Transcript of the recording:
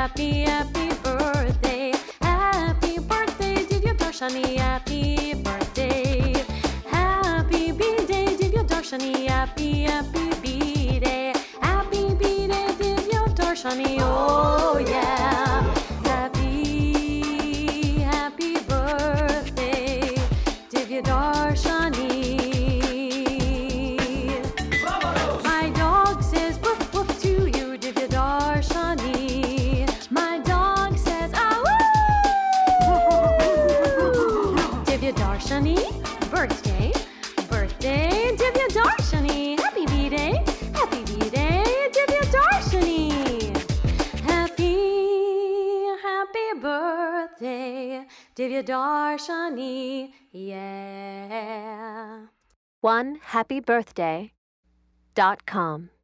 happy, happy birthday. Happy birthday, Divya Darshani, happy birthday. Happy B-Day, Divya Darshani, happy, happy B-Day. Happy B-Day, Divya Darshani, oh yeah. Happy, happy birthday, Divya Darshani. My dog says woof woof to you, Divya Darshani. My dog says ah woo. Divya Darshani, birthday, birthday, Divya Darshani. Happy B-Day, happy B-Day, Divya Darshani. Happy, happy birthday, Divya Darshani, yeah. OneHappyBirthday.com